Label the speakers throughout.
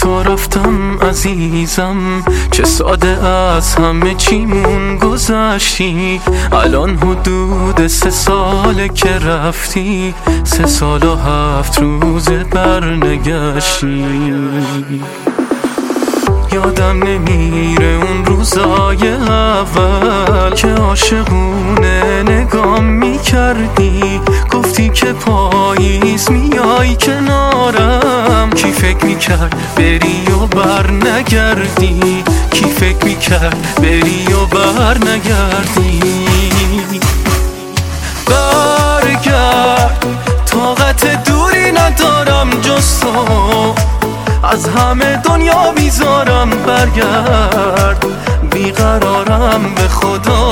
Speaker 1: تو رفتم عزیزم، چه ساده از همه چیمون گذشتی. الان حدود 3 ساله که رفتی، 3 سال و 7 روز برنگشتی. یادم نمیره اون روزای اول که عاشقونه نگام میکردی. گفتی که پاییز میای کنارم، کی فکر میکرد بری و بر نگردی؟ کی فکر میکرد بری و بر نگردی؟ برگرد، طاقت دوری ندارم جز تو، از همه دنیا بیزارم. برگرد، بیقرارم به خدا.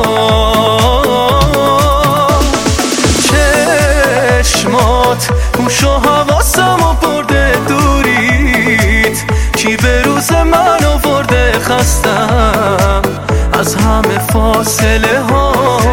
Speaker 1: چشمات هوش و حواسم و برده دوریت، چی به روز من آورده خستم از همه فاصله ها.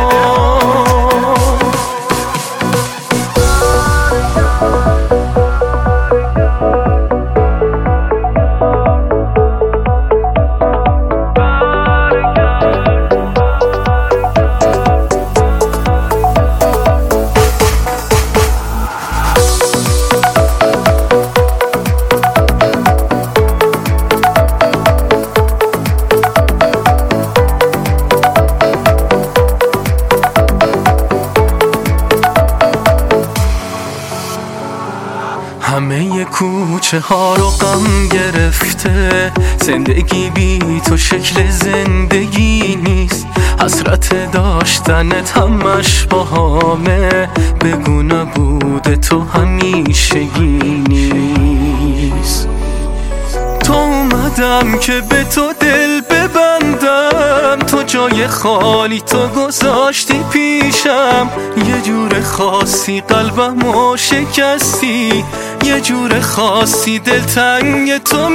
Speaker 1: همه کوچه ها رو غم گرفته، زندگی بی تو شکل زندگی نیست. حسرت داشتنت همش باهامه، بگو نبود تو همیشگی نیست. تو اومدم که به تو دل ببندم، تو جای خالی تو گذاشتی پیشم. یه جور خاصی قلبمو شکستی، یه جور خاصی دلتنگ تو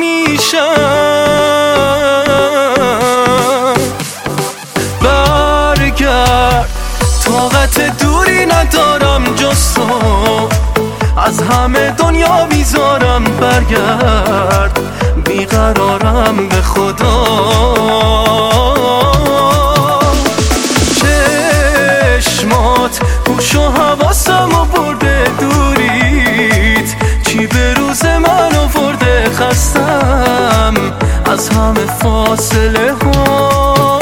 Speaker 1: میشم. برگرد، طاقت دوری ندارم جز تو، از همه دنیا بیزارم. برگرد، بیقرارم به خدا. چشمات هوش و حواسم و برده دوریت، چی به روز من آورده خستم از همه فاصله ها.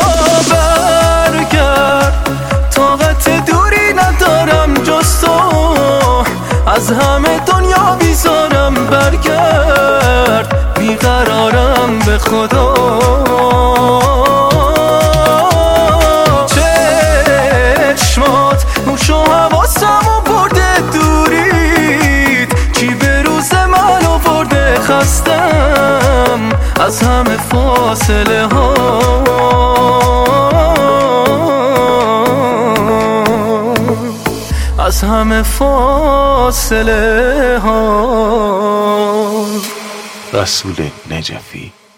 Speaker 1: برگرد، طاقت دوری ندارم جز تو، از همه دنیا بیزارم. برگرد، بیقرارم به خدا. چشمات هوش و حواسم و برده دورید، چی به روز من آورده خستم از همه فاصله ها. از همه فاصله ها.
Speaker 2: رسول نجفی.